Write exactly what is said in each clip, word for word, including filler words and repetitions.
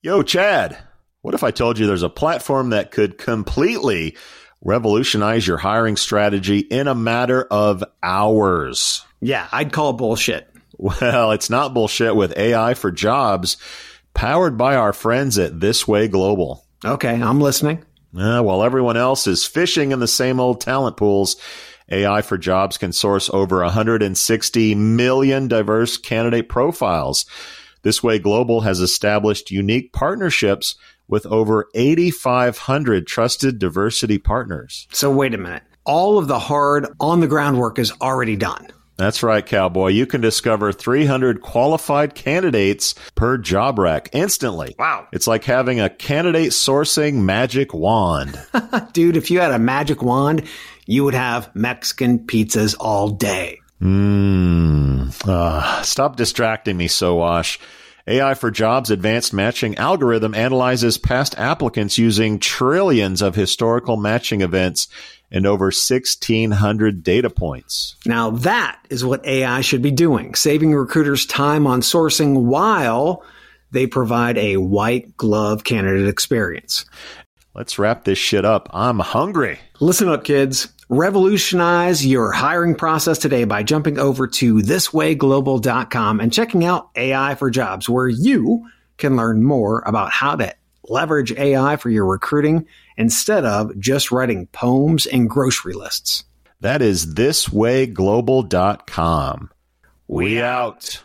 Yo, Chad, what if I told you there's a platform that could completely revolutionize your hiring strategy in a matter of hours? Yeah, I'd call bullshit. Well, it's not bullshit with A I for Jobs, powered by our friends at This Way Global. Okay, I'm listening. Uh, while everyone else is fishing in the same old talent pools, A I for Jobs can source over one hundred sixty million diverse candidate profiles. This Way Global has established unique partnerships with over eighty-five hundred trusted diversity partners. So wait a minute. All of the hard on-the-ground work is already done. That's right, cowboy. You can discover three hundred qualified candidates per job rec instantly. Wow. It's like having a candidate sourcing magic wand. Dude, if you had a magic wand, you would have Mexican pizzas all day. Mmm. Uh, stop distracting me, Sowash. A I for Jobs advanced matching algorithm analyzes past applicants using trillions of historical matching events and over sixteen hundred data points. Now that is what A I should be doing, saving recruiters time on sourcing while they provide a white glove candidate experience. Let's wrap this shit up. I'm hungry. Listen up, kids. Revolutionize your hiring process today by jumping over to this way global dot com and checking out A I for Jobs, where you can learn more about how to leverage A I for your recruiting instead of just writing poems and grocery lists. That is this way global dot com. We out.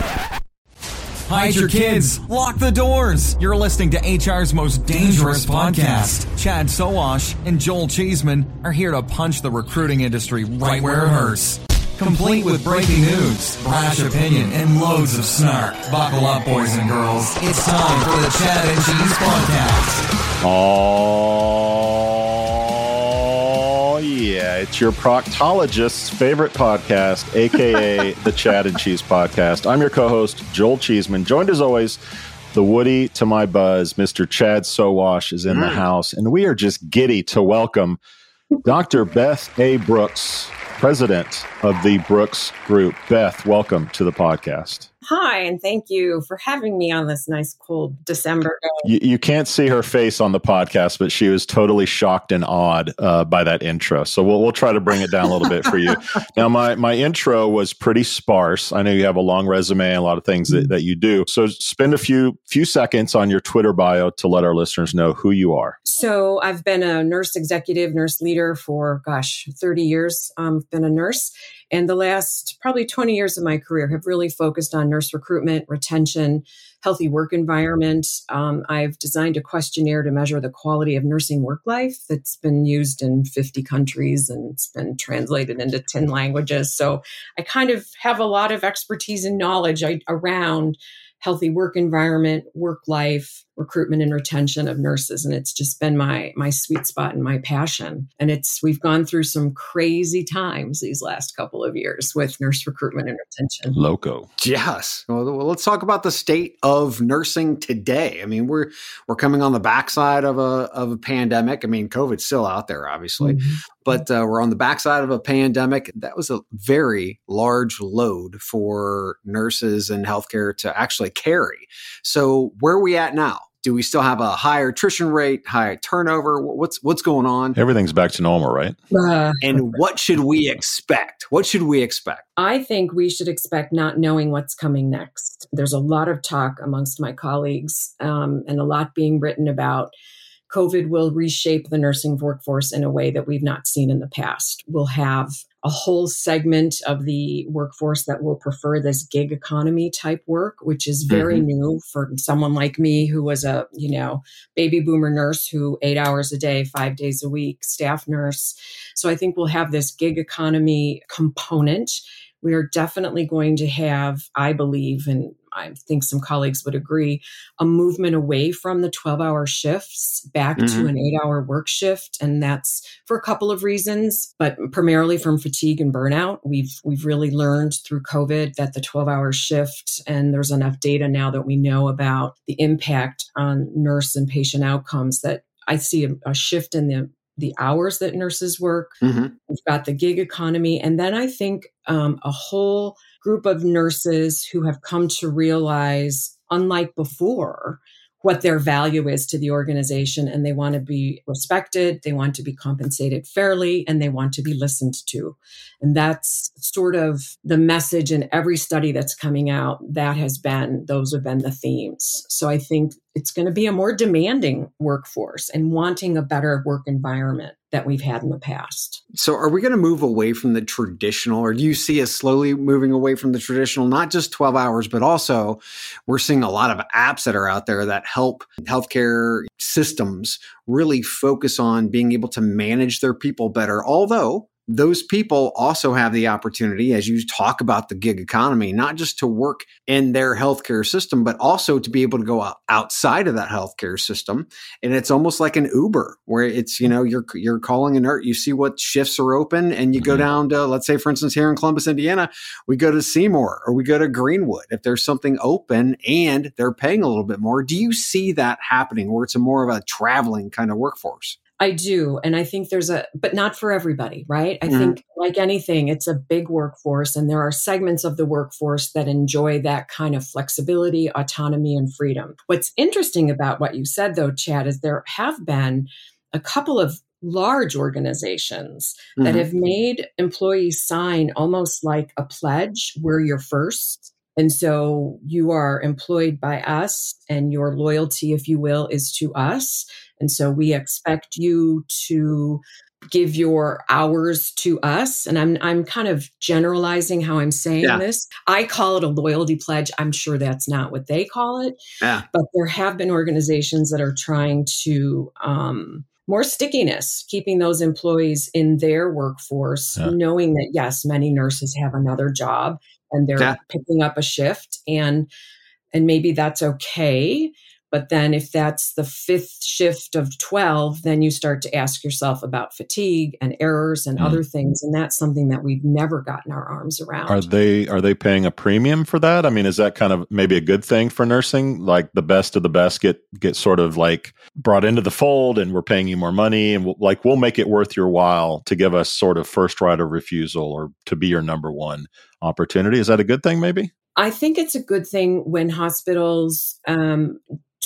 Hide your kids. Lock the doors. You're listening to H R's most dangerous podcast. Chad Sowash and Joel Cheeseman are here to punch the recruiting industry right where it hurts. Complete with breaking news, brash opinion, and loads of snark. Buckle up, boys and girls. It's time for the Chad and Cheese Podcast. Oh, yeah. It's your proctologist's favorite podcast, a k a the Chad and Cheese Podcast. I'm your co-host, Joel Cheeseman, joined as always, the Woody to my Buzz, Mister Chad Sowash is in mm. the house, and we are just giddy to welcome Doctor Beth A. Brooks, president of the Brooks Group. Beth, welcome to the podcast. Hi, and thank you for having me on this nice, cold December day. You, you can't see her face on the podcast, but she was totally shocked and awed uh, by that intro. So we'll we'll try to bring it down a little bit for you. Now, my my intro was pretty sparse. I know you have a long resume and a lot of things that, that you do. So spend a few few seconds on your Twitter bio to let our listeners know who you are. So I've been a nurse executive, nurse leader for, gosh, thirty years. Um, I've been a nurse. And the last probably twenty years of my career have really focused on nurse recruitment, retention, healthy work environment. Um, I've designed a questionnaire to measure the quality of nursing work life that's been used in fifty countries and it's been translated into ten languages. So I kind of have a lot of expertise and knowledge I, around healthy work environment, work life, recruitment and retention of nurses. And it's just been my my sweet spot and my passion. And it's we've gone through some crazy times these last couple of years with nurse recruitment and retention. Loco. Yes. Well, let's talk about the state of nursing today. I mean, we're we're coming on the backside of a of a pandemic. I mean, COVID's still out there, obviously. Mm-hmm. But uh, we're on the backside of a pandemic. That was a very large load for nurses and healthcare to actually carry. So where are we at now? Do we still have a higher attrition rate, high turnover? What's what's going on? Everything's back to normal, right? Uh, and what should we expect? What should we expect? I think we should expect not knowing what's coming next. There's a lot of talk amongst my colleagues um, and a lot being written about COVID will reshape the nursing workforce in a way that we've not seen in the past. We'll have a whole segment of the workforce that will prefer this gig economy type work, which is very mm-hmm. new for someone like me who was a, you know, baby boomer nurse who eight hours a day, five days a week, staff nurse. So I think we'll have this gig economy component. We are definitely going to have, I believe, and I think some colleagues would agree, a movement away from the twelve-hour shifts back mm-hmm. to an eight-hour work shift. And that's for a couple of reasons, but primarily from fatigue and burnout. We've we've really learned through COVID that the twelve-hour shift, and there's enough data now that we know about the impact on nurse and patient outcomes, that I see a, a shift in the the hours that nurses work. Mm-hmm. We've got the gig economy. And then I think um, a whole group of nurses who have come to realize, unlike before, what their value is to the organization, and they want to be respected, they want to be compensated fairly, and they want to be listened to. And that's sort of the message in every study that's coming out. That has been, those have been the themes. So I think it's going to be a more demanding workforce and wanting a better work environment that we've had in the past. So are we going to move away from the traditional, or do you see us slowly moving away from the traditional, not just twelve hours, but also we're seeing a lot of apps that are out there that help healthcare systems really focus on being able to manage their people better. Although those people also have the opportunity, as you talk about the gig economy, not just to work in their healthcare system, but also to be able to go out outside of that healthcare system. And it's almost like an Uber, where it's, you know, you're you're calling an you see what shifts are open, and you go down to, let's say, for instance, here in Columbus, Indiana, we go to Seymour or we go to Greenwood if there's something open and they're paying a little bit more. Do you see that happening, where it's a more of a traveling kind of workforce? I do. And I think there's a, but not for everybody, right? I mm-hmm. think like anything, it's a big workforce, and there are segments of the workforce that enjoy that kind of flexibility, autonomy, and freedom. What's interesting about what you said, though, Chad, is there have been a couple of large organizations mm-hmm. that have made employees sign almost like a pledge, where you're first. And so you are employed by us, and your loyalty, if you will, is to us. And so we expect you to give your hours to us. And I'm I'm kind of generalizing how I'm saying yeah. this. I call it a loyalty pledge. I'm sure that's not what they call it. Yeah. But there have been organizations that are trying to um, more stickiness, keeping those employees in their workforce, yeah. knowing that, yes, many nurses have another job and they're yeah. picking up a shift, and and maybe that's okay. But then if that's the fifth shift of twelve, then you start to ask yourself about fatigue and errors and mm. other things. And that's something that we've never gotten our arms around. Are they are they paying a premium for that? I mean, is that kind of maybe a good thing for nursing? Like the best of the best get get sort of like brought into the fold, and we're paying you more money, and we'll, like we'll make it worth your while to give us sort of first right of refusal or to be your number one opportunity. Is that a good thing maybe? I think it's a good thing when hospitals um,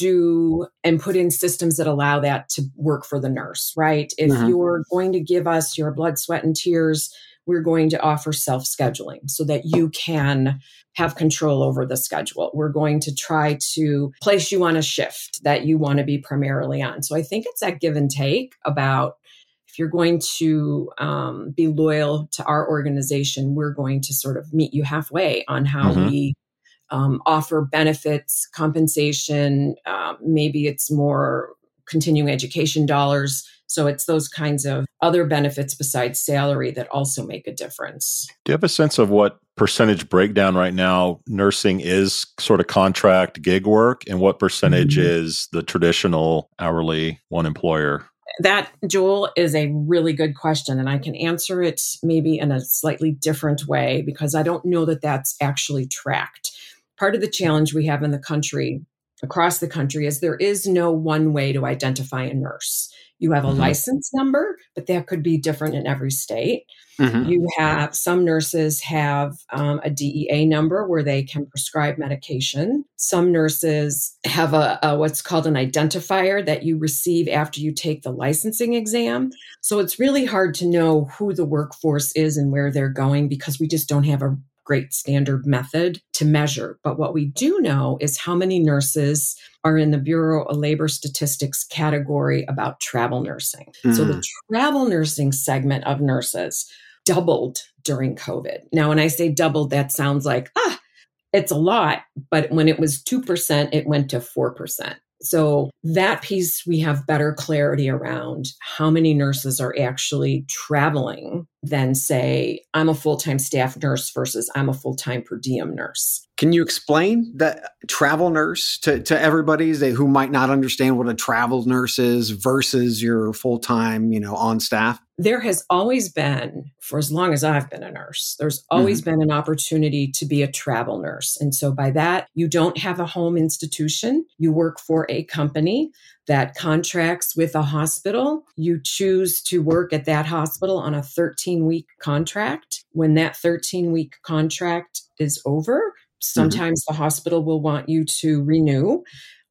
do and put in systems that allow that to work for the nurse, right? If mm-hmm. you're going to give us your blood, sweat, and tears, we're going to offer self-scheduling so that you can have control over the schedule. We're going to try to place you on a shift that you want to be primarily on. So I think it's that give and take about, if you're going to um, be loyal to our organization, we're going to sort of meet you halfway on how mm-hmm. we Um, offer benefits, compensation, um, maybe it's more continuing education dollars. So it's those kinds of other benefits besides salary that also make a difference. Do you have a sense of what percentage breakdown right now nursing is sort of contract gig work, and what percentage mm-hmm. is the traditional hourly one employer? That, Joel, is a really good question, and I can answer it maybe in a slightly different way because I don't know that that's actually tracked. Part of the challenge we have in the country, across the country, is there is no one way to identify a nurse. You have a mm-hmm. license number, but that could be different in every state. Mm-hmm. You have, some nurses have um, a D E A number where they can prescribe medication. Some nurses have a, a what's called an identifier that you receive after you take the licensing exam. So it's really hard to know who the workforce is and where they're going because we just don't have a great standard method to measure. But what we do know is how many nurses are in the Bureau of Labor Statistics category about travel nursing. Mm. So the travel nursing segment of nurses doubled during COVID. Now, when I say doubled, that sounds like, ah, it's a lot. But when it was two percent, it went to four percent. So that piece, we have better clarity around how many nurses are actually traveling than, say, I'm a full-time staff nurse versus I'm a full-time per diem nurse. Can you explain that travel nurse to, to everybody who might not understand what a travel nurse is versus your full-time, you know, on staff? There has always been, for as long as I've been a nurse, there's always mm-hmm. been an opportunity to be a travel nurse. And so by that, you don't have a home institution. You work for a company that contracts with a hospital. You choose to work at that hospital on a thirteen-week contract. When that thirteen-week contract is over, sometimes mm-hmm. the hospital will want you to renew.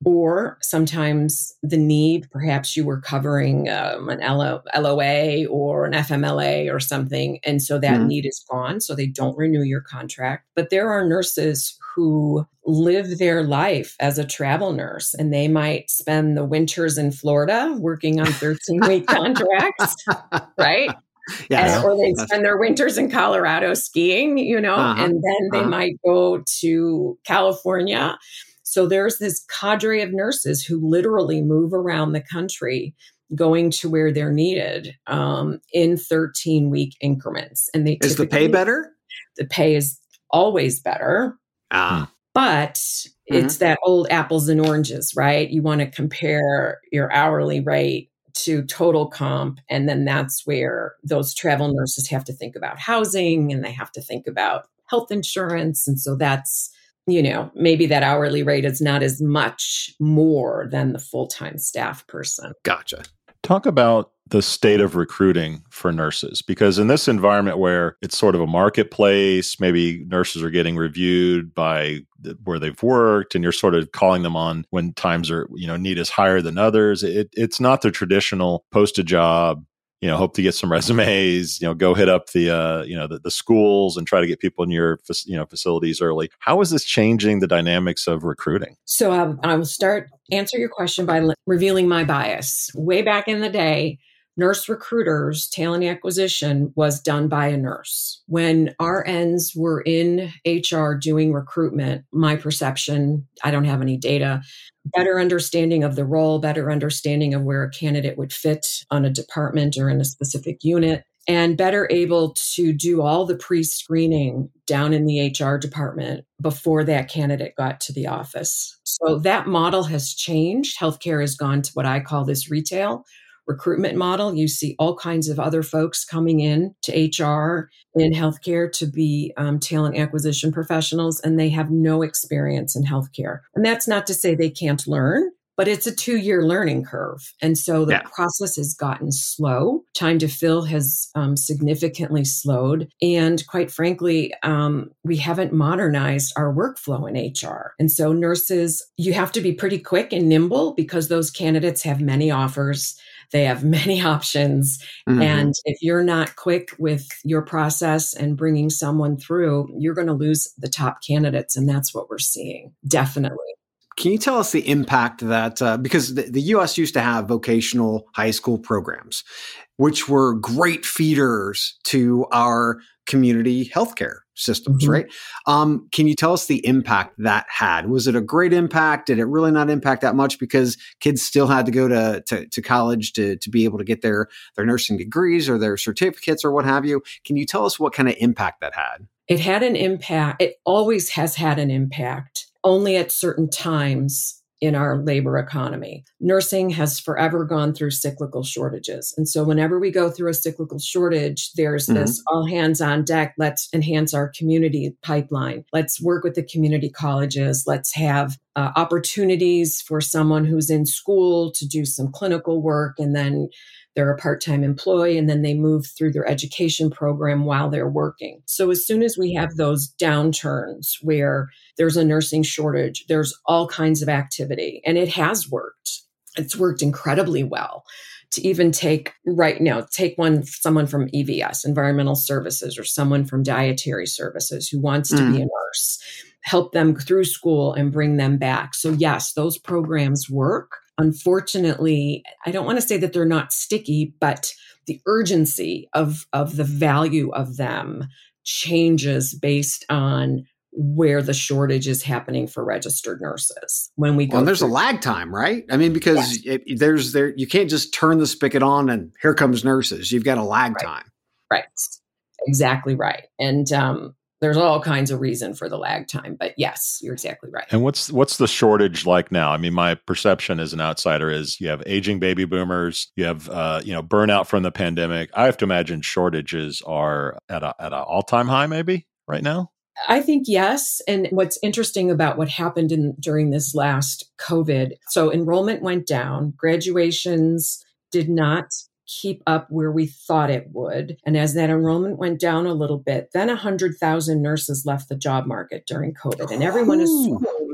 Or sometimes the need, perhaps you were covering um, an L O A or an F M L A or something, and so that mm-hmm. need is gone, so they don't renew your contract. But there are nurses who live their life as a travel nurse, and they might spend the winters in Florida working on thirteen-week contracts, right? Yes. And, or they spend their winters in Colorado skiing, you know, uh-huh. and then they uh-huh. might go to California. So there's this cadre of nurses who literally move around the country going to where they're needed um, in thirteen-week increments. And they Is the pay better? The pay is always better. Ah. But mm-hmm. it's that old apples and oranges, right? You want to compare your hourly rate to total comp. And then that's where those travel nurses have to think about housing and they have to think about health insurance. And so that's, you know, maybe that hourly rate is not as much more than the full-time staff person. Gotcha. Talk about the state of recruiting for nurses, because in this environment where it's sort of a marketplace, maybe nurses are getting reviewed by the, where they've worked, and you're sort of calling them on when times are, you know, need is higher than others. It, it's not the traditional post a job, you know, hope to get some resumes, you know, go hit up the, uh, you know, the, the schools and try to get people in your, you know, facilities early. How is this changing the dynamics of recruiting? So um, I will start answer your question by le- revealing my bias. Way back in the day, nurse recruiters, talent acquisition was done by a nurse. When R Ns were in H R doing recruitment, my perception, I don't have any data, better understanding of the role, better understanding of where a candidate would fit on a department or in a specific unit, and better able to do all the pre-screening down in the H R department before that candidate got to the office. So that model has changed. Healthcare has gone to what I call this retail recruitment model. You see all kinds of other folks coming in to H R in healthcare to be um, talent acquisition professionals, and they have no experience in healthcare. And that's not to say they can't learn, but it's a two-year learning curve. And so the yeah. process has gotten slow. Time to fill has um, significantly slowed. And quite frankly, um, we haven't modernized our workflow in H R. And so nurses, you have to be pretty quick and nimble because those candidates have many offers. They have many options. Mm-hmm. And if you're not quick with your process and bringing someone through, you're going to lose the top candidates. And that's what we're seeing. Definitely. Can you tell us the impact that, uh, because the, the U S used to have vocational high school programs, which were great feeders to our community healthcare systems, mm-hmm. right? Um, can you tell us the impact that had? Was it a great impact? Did it really not impact that much because kids still had to go to, to, to college to, to be able to get their, their nursing degrees or their certificates or what have you? Can you tell us what kind of impact that had? It had an impact. It always has had an impact, only at certain times in our labor economy. Nursing has forever gone through cyclical shortages. And so whenever we go through a cyclical shortage, there's mm-hmm. this all hands on deck. Let's enhance our community pipeline. Let's work with the community colleges. Let's have uh, opportunities for someone who's in school to do some clinical work, and then they're a part-time employee, and then they move through their education program while they're working. So as soon as we have those downturns where there's a nursing shortage, there's all kinds of activity, and it has worked. It's worked incredibly well to even take right now, take one, someone from E V S, environmental services, or someone from dietary services who wants to mm. be a nurse, help them through school and bring them back. So yes, those programs work. Unfortunately, I don't want to say that they're not sticky, but the urgency of, of the value of them changes based on where the shortage is happening for registered nurses. When we go, well, there's through- a lag time, right? I mean, because yes. it, there's there, you can't just turn the spigot on and here comes nurses. You've got a lag right. time. Right. Exactly right. And, um, there's all kinds of reason for the lag time, but yes, you're exactly right. And what's what's the shortage like now? I mean, my perception as an outsider is you have aging baby boomers, you have uh, you know burnout from the pandemic. I have to imagine shortages are at a at an all time high, maybe right now. I think yes. And what's interesting about what happened in during this last COVID, so enrollment went down, graduations did not keep up where we thought it would. And as that enrollment went down a little bit, then one hundred thousand nurses left the job market during COVID. And everyone assumed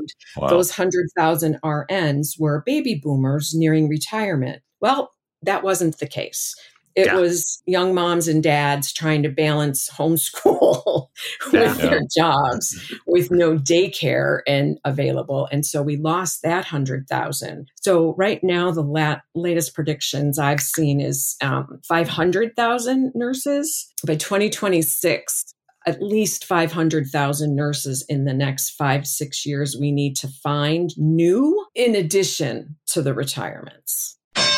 assumed Wow. those one hundred thousand R Ns were baby boomers nearing retirement. Well, that wasn't the case. It Yeah. was young moms and dads trying to balance homeschool with Yeah. their jobs, with no daycare and available. And so we lost that one hundred thousand. So right now, the lat- latest predictions I've seen is um, five hundred thousand nurses. By twenty twenty-six, at least five hundred thousand nurses in the next five, six years we need to find new in addition to the retirements.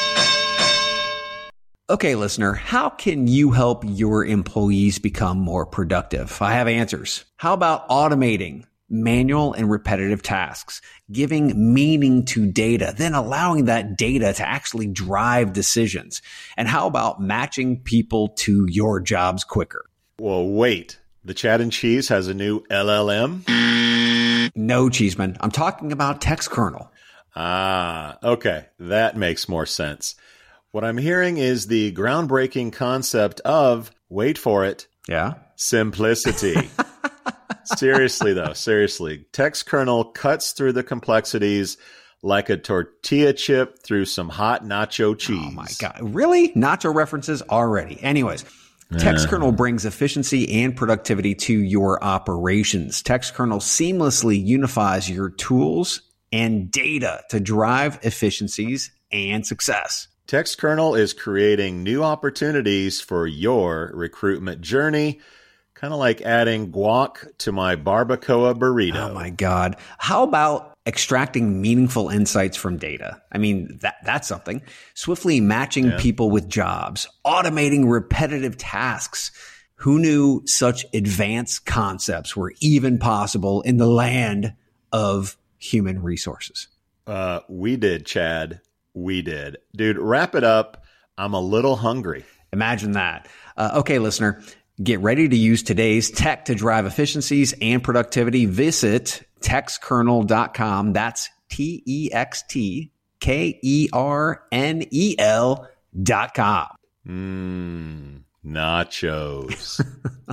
Okay, listener, how can you help your employees become more productive? I have answers. How about automating manual and repetitive tasks, giving meaning to data, then allowing that data to actually drive decisions? And how about matching people to your jobs quicker? Well, wait. The Chad and Cheese has a new L L M? No, Cheeseman. I'm talking about TextKernel. Ah, okay. That makes more sense. What I'm hearing is the groundbreaking concept of, wait for it, Yeah. simplicity. Seriously, though, seriously. TextKernel cuts through the complexities like a tortilla chip through some hot nacho cheese. Oh my God. Really? Nacho references already. Anyways, TextKernel brings efficiency and productivity to your operations. TextKernel seamlessly unifies your tools and data to drive efficiencies and success. TextKernel is creating new opportunities for your recruitment journey, kind of like adding guac to my barbacoa burrito. Oh my God. How about extracting meaningful insights from data? I mean, that that's something. Swiftly matching Yeah. people with jobs, automating repetitive tasks. Who knew such advanced concepts were even possible in the land of human resources? Uh, we did, Chad. We did. Dude, wrap it up. I'm a little hungry. Imagine that. Uh, okay, listener, get ready to use today's tech to drive efficiencies and productivity. Visit textkernel dot com. That's T E X T K E R N E L dot com. Mmm, nachos.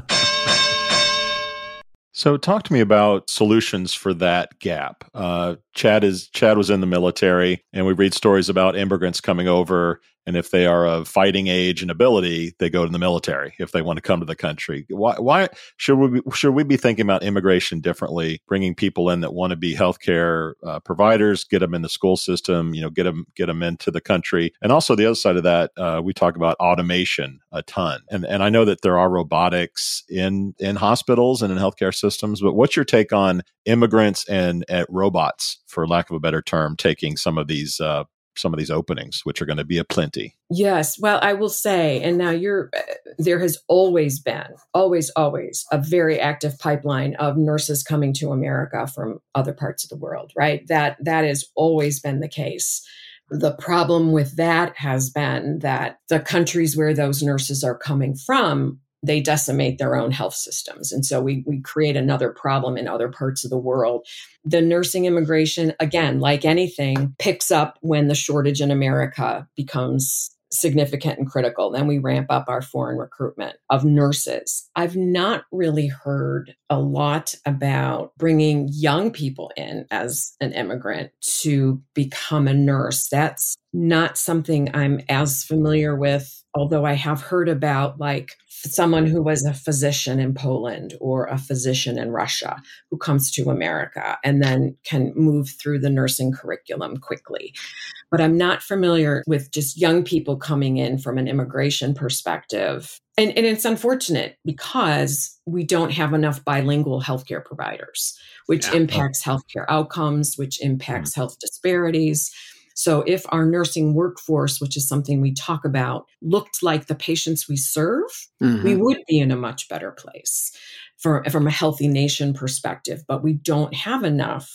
So talk to me about solutions for that gap. Uh, Chad is Chad was in the military, and we read stories about immigrants coming over, and if they are of fighting age and ability, they go to the military if they want to come to the country. Why, why should we be, should we be thinking about immigration differently? Bringing people in that want to be healthcare uh, providers, get them in the school system, you know, get them get them into the country, and also the other side of that, uh, we talk about automation a ton, and and I know that there are robotics in in hospitals and in healthcare systems. Systems, but what's your take on immigrants and at robots, for lack of a better term, taking some of these uh, some of these openings, which are going to be aplenty? Yes. Well, I will say, and now you're, there has always been, always, always a very active pipeline of nurses coming to America from other parts of the world, right? That that has always been the case. The problem with that has been that the countries where those nurses are coming from, they decimate their own health systems. And so we we create another problem in other parts of the world. The nursing immigration, again, like anything, picks up when the shortage in America becomes significant and critical. Then we ramp up our foreign recruitment of nurses. I've not really heard a lot about bringing young people in as an immigrant to become a nurse. That's not something I'm as familiar with, although I have heard about like someone who was a physician in Poland or a physician in Russia who comes to America and then can move through the nursing curriculum quickly. But I'm not familiar with just young people coming in from an immigration perspective. And, and it's unfortunate because we don't have enough bilingual healthcare providers, which Yeah. impacts healthcare outcomes, which impacts mm-hmm. health disparities. So if our nursing workforce, which is something we talk about, looked like the patients we serve, mm-hmm. we would be in a much better place for, from a healthy nation perspective. But we don't have enough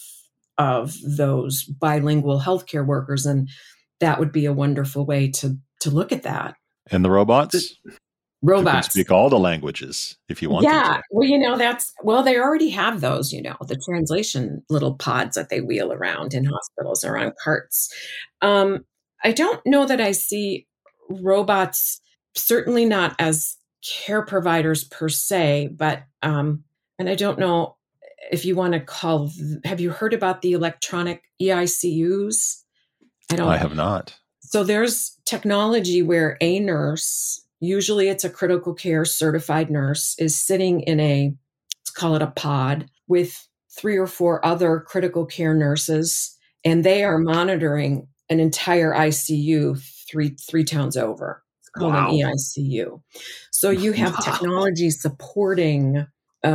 of those bilingual healthcare workers. And that would be a wonderful way to, to look at that. And the robots? Robots. You can speak all the languages if you want yeah. them to. Well, you know, that's, well, they already have those, you know, the translation little pods that they wheel around in hospitals or on carts. Um, I don't know that I see robots, certainly not as care providers per se, but, um, and I don't know if you want to call, have you heard about the electronic E I C Us? I don't I have not. So there's technology where a nurse, usually it's a critical care certified nurse, is sitting in a, let's call it a pod, with three or four other critical care nurses, and they are monitoring an entire I C U three three towns over. It's called wow. an E I C U. So you have wow. technology supporting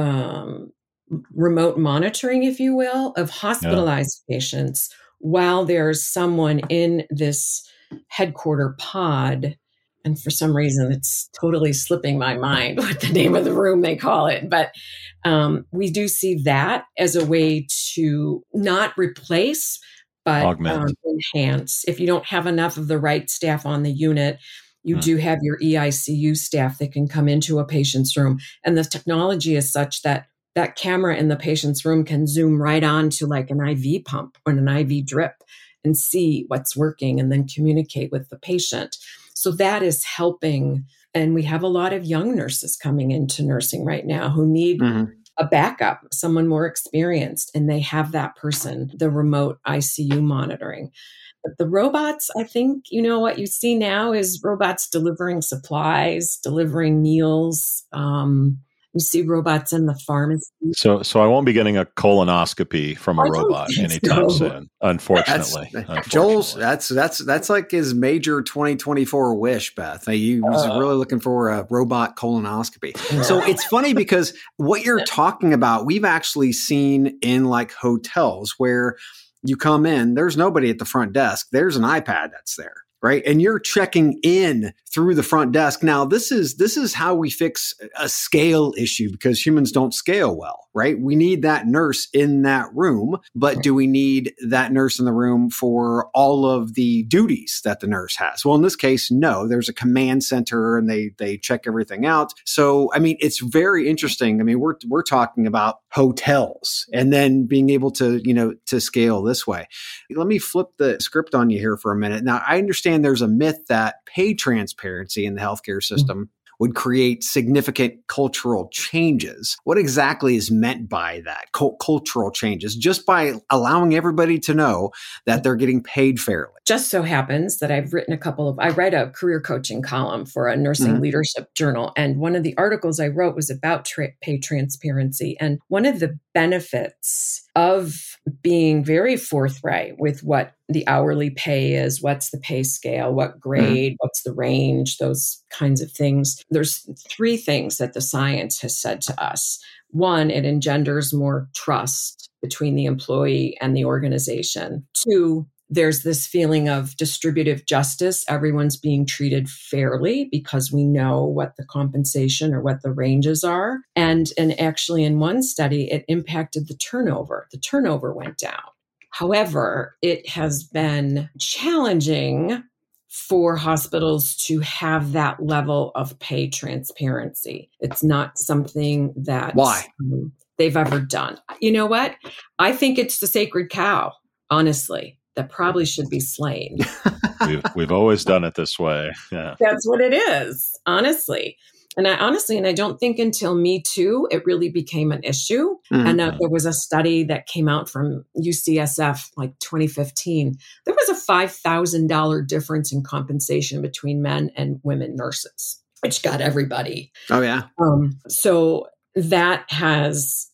um, remote monitoring, if you will, of hospitalized yeah. patients while there's someone in this headquarter pod. And for some reason, it's totally slipping my mind what the name of the room they call it. But um, we do see that as a way to not replace, but um, enhance. If you don't have enough of the right staff on the unit, you hmm. do have your E I C U staff that can come into a patient's room. And the technology is such that that camera in the patient's room can zoom right on to like an I V pump or an I V drip and see what's working and then communicate with the patient. So that is helping. And we have a lot of young nurses coming into nursing right now who need mm-hmm. a backup, someone more experienced, and they have that person, the remote I C U monitoring. But the robots, I think, you know, what you see now is robots delivering supplies, delivering meals. Um, you see robots in the pharmacy. So so I won't be getting a colonoscopy from a I robot anytime so. soon, unfortunately. That's, unfortunately. Joel's, that's that's that's like his major twenty twenty-four wish, Beth. He was uh, really looking for a robot colonoscopy. Yeah. So it's funny because what you're talking about, we've actually seen in like hotels where you come in, there's nobody at the front desk. There's an iPad that's there. Right. And you're checking in through the front desk. Now, this is this is how we fix a scale issue because humans don't scale well. Right. We need that nurse in that room. But do we need that nurse in the room for all of the duties that the nurse has? Well, in this case, no, there's a command center and they they check everything out. So, I mean, it's very interesting. I mean, we're we're talking about hotels and then being able to, you know, to scale this way. Let me flip the script on you here for a minute. Now, I understand there's a myth that pay transparency in the healthcare system mm-hmm. would create significant cultural changes. What exactly is meant by that, Cult- cultural changes? Just by allowing everybody to know that they're getting paid fairly. Just so happens that I've written a couple of, I write a career coaching column for a nursing mm-hmm. leadership journal. And one of the articles I wrote was about tra- pay transparency. And one of the benefits of being very forthright with what the hourly pay is, what's the pay scale, what grade, mm-hmm. what's the range, those kinds of things. There's three things that the science has said to us. One, it engenders more trust between the employee and the organization. Two, there's this feeling of distributive justice. Everyone's being treated fairly because we know what the compensation or what the ranges are. And, and actually in one study, it impacted the turnover. The turnover went down. However, it has been challenging for hospitals to have that level of pay transparency. It's not something that Why? Um, they've ever done. You know what? I think it's the sacred cow, honestly. That probably should be slain. we've, we've always done it this way. Yeah. That's what it is, honestly. And I honestly, and I don't think until Me Too, it really became an issue. Mm-hmm. And uh, there was a study that came out from U C S F, like twenty fifteen. There was a five thousand dollars difference in compensation between men and women nurses, which got everybody. Oh, yeah. Um, so that has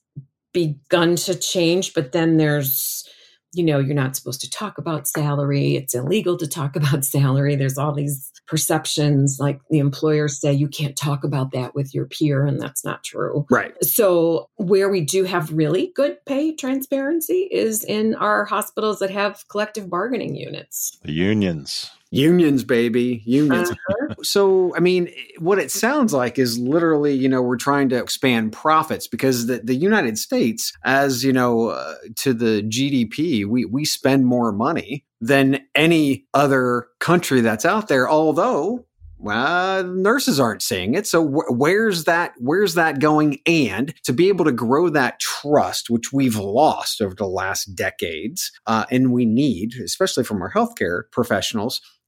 begun to change, but then there's, you know, you're not supposed to talk about salary. It's illegal to talk about salary. There's all these perceptions, like the employers say, you can't talk about that with your peer, and that's not true. Right. So where we do have really good pay transparency is in our hospitals that have collective bargaining units. The unions. Unions, baby. Unions. Uh-huh. So, I mean, what it sounds like is literally, you know, we're trying to expand profits because the, the United States, as, you know, uh, to the G D P, we, we spend more money than any other country that's out there, although uh, nurses aren't saying it. So wh- where's that, where's that going? And to be able to grow that trust, which we've lost over the last decades, uh, and we need, especially from our healthcare professionals,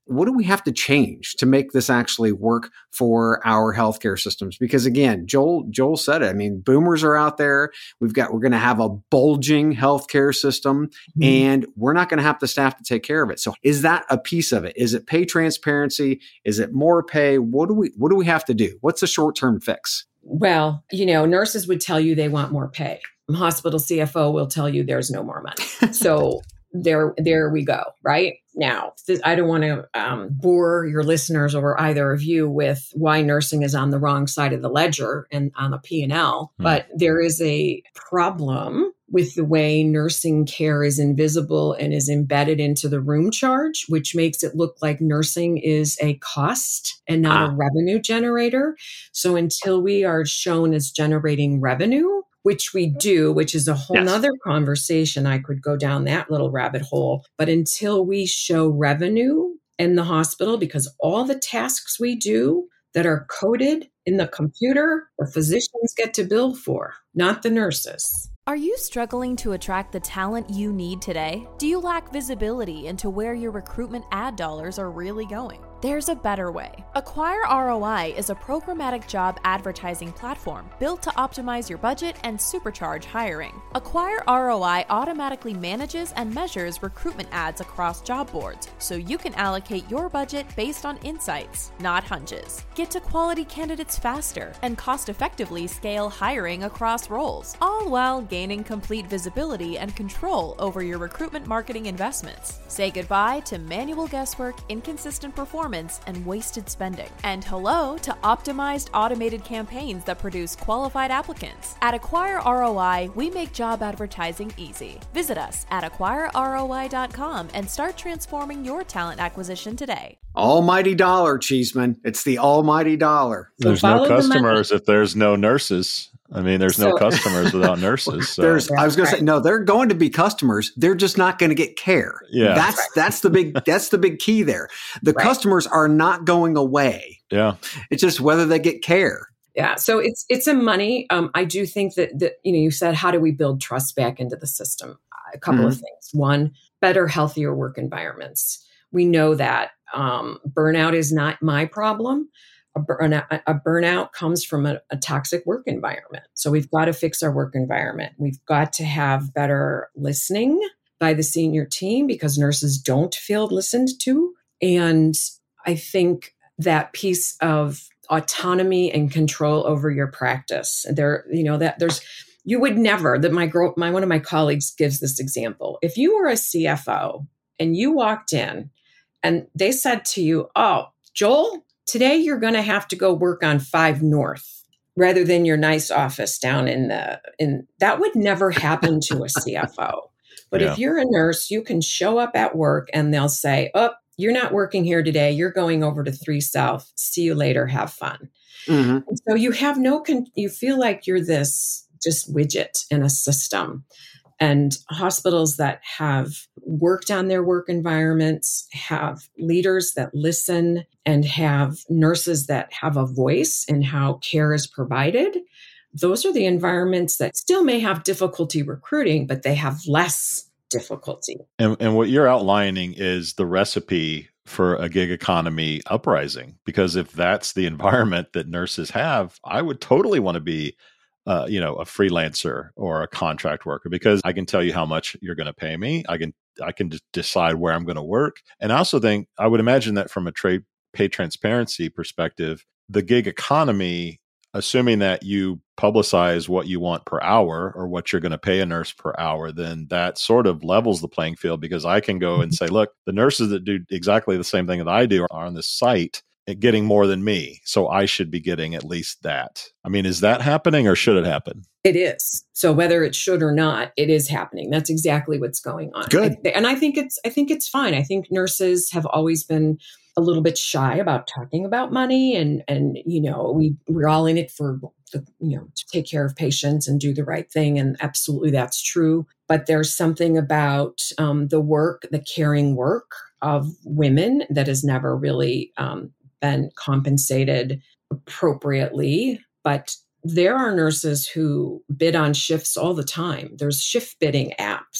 what do we have to change to make this actually work for our healthcare systems? Because again, Joel, Joel said it. I mean, boomers are out there. We've got, we're going to have a bulging healthcare system, mm-hmm. and we're not going to have the staff to take care of it. So is that a piece of it? Is it pay transparency? Is it more pay? What do we, what do we have to do? What's the short-term fix? Well, you know, nurses would tell you they want more pay. Hospital C F O will tell you there's no more money. So there, there we go. Right now, th- I don't want to um, bore your listeners or either of you with why nursing is on the wrong side of the ledger and on the P and L, mm. but there is a problem with the way nursing care is invisible and is embedded into the room charge, which makes it look like nursing is a cost and not ah. a revenue generator. So until we are shown as generating revenue, which we do, which is a whole yes. nother conversation. I could go down that little rabbit hole. But until we show revenue in the hospital, because all the tasks we do that are coded in the computer, the physicians get to bill for, not the nurses. Are you struggling to attract the talent you need today? Do you lack visibility into where your recruitment ad dollars are really going? There's a better way. Acquire R O I is a programmatic job advertising platform built to optimize your budget and supercharge hiring. Acquire R O I automatically manages and measures recruitment ads across job boards, so you can allocate your budget based on insights, not hunches. Get to quality candidates faster and cost-effectively scale hiring across roles, all while gaining complete visibility and control over your recruitment marketing investments. Say goodbye to manual guesswork, inconsistent performance, and wasted spending. And hello to optimized automated campaigns that produce qualified applicants. At Acquire R O I, we make job advertising easy. Visit us at acquire R O I dot com and start transforming your talent acquisition today. Almighty dollar, Cheeseman. It's the almighty dollar. So there's no customers the if there's no nurses. I mean, there's no so, customers without nurses. So. There's, I was going right. to say, no, they're going to be customers. They're just not going to get care. Yeah. That's, right. that's the big, that's the big key there. The right. customers are not going away. Yeah. It's just whether they get care. Yeah. So it's, it's a money. Um, I do think that, that, you know, you said, how do we build trust back into the system? A couple mm-hmm. of things. One, better, healthier work environments. We know that um, burnout is not my problem. A burnout, a burnout comes from a, a toxic work environment. So we've got to fix our work environment. We've got to have better listening by the senior team because nurses don't feel listened to. And I think that piece of autonomy and control over your practice, there, you know, that there's, you would never, that my girl, my, one of my colleagues gives this example. If you were a C F O and you walked in and they said to you, oh, Joel, today you're going to have to go work on five North rather than your nice office down in the, in that would never happen to a C F O. But yeah. if you're a nurse, you can show up at work and they'll say, oh, you're not working here today. You're going over to three South. See you later. Have fun. Mm-hmm. And so you have no, con- you feel like you're this just widget in a system. And hospitals that have worked on their work environments, have leaders that listen, and have nurses that have a voice in how care is provided, those are the environments that still may have difficulty recruiting, but they have less difficulty. And, and what you're outlining is the recipe for a gig economy uprising, because if that's the environment that nurses have, I would totally want to be Uh, you know, a freelancer or a contract worker, because I can tell you how much you're going to pay me. I can, I can just decide where I'm going to work. And I also think, I would imagine that from a trade pay transparency perspective, the gig economy, assuming that you publicize what you want per hour or what you're going to pay a nurse per hour, then that sort of levels the playing field, because I can go and say, look, the nurses that do exactly the same thing that I do are on this site getting more than me. So I should be getting at least that. I mean, is that happening or should it happen? It is. So whether it should or not, it is happening. That's exactly what's going on. Good. And I think it's, I think it's fine. I think nurses have always been a little bit shy about talking about money, and, and, you know, we, we're all in it for the, you know, to take care of patients and do the right thing. And absolutely that's true. But there's something about um, the work, the caring work of women that has never really um, been compensated appropriately. But there are nurses who bid on shifts all the time. There's shift bidding apps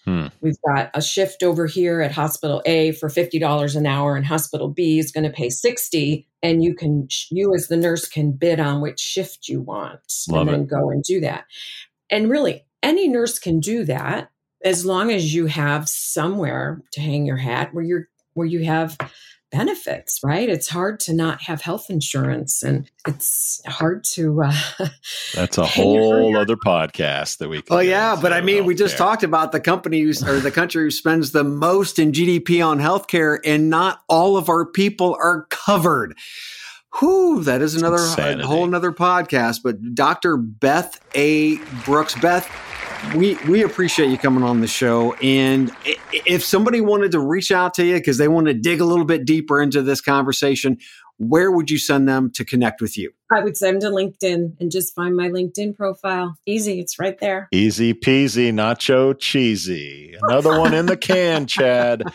Hmm. We've got a shift over here at hospital A for fifty dollars an hour, and hospital B is going to pay sixty dollars. And you can, you as the nurse can bid on which shift you want Love and then it. go and do that. And really, any nurse can do that as long as you have somewhere to hang your hat where you're, where you have benefits, right? It's hard to not have health insurance, and it's hard to. Uh, That's a whole other podcast that we can. Oh, yeah. But I mean, we just talked about the company who's, or the country who spends the most in G D P on healthcare, and not all of our people are covered. Whew, that is another a whole another podcast. But Doctor Beth A. Brooks, Beth, we we appreciate you coming on the show. And if somebody wanted to reach out to you because they want to dig a little bit deeper into this conversation, where would you send them to connect with you? I would send them to LinkedIn and just find my LinkedIn profile. Easy. It's right there. Easy peasy, nacho cheesy. Another one in the can, Chad.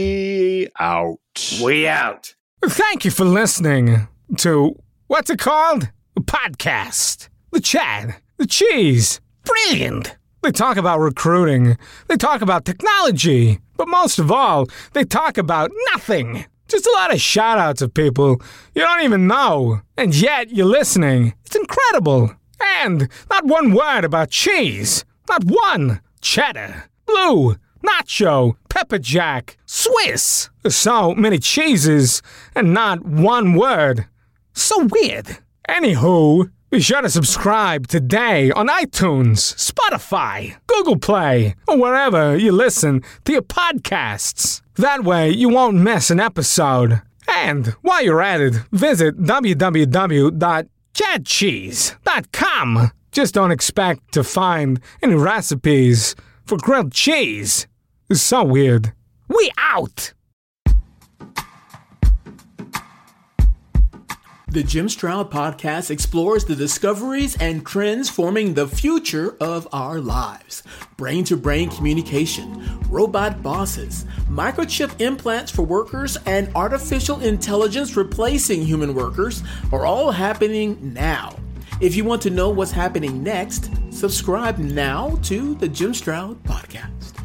We out. We out. Thank you for listening to, what's it called? A podcast. The Chad. The Cheese. Brilliant. They talk about recruiting. They talk about technology. But most of all, they talk about nothing. Just a lot of shout-outs of people you don't even know. And yet you're listening. It's incredible. And not one word about cheese. Not one. Cheddar. Blue. Nacho. Pepper Jack. Swiss. So many cheeses and not one word. So weird. Anywho, be sure to subscribe today on iTunes, Spotify, Google Play, or wherever you listen to your podcasts. That way you won't miss an episode. And while you're at it, visit w w w dot chad cheese dot com. Just don't expect to find any recipes for grilled cheese. It's so weird. We out! The Jim Stroud Podcast explores the discoveries and trends forming the future of our lives. Brain-to-brain communication, robot bosses, microchip implants for workers, and artificial intelligence replacing human workers are all happening now. If you want to know what's happening next, subscribe now to the Jim Stroud Podcast.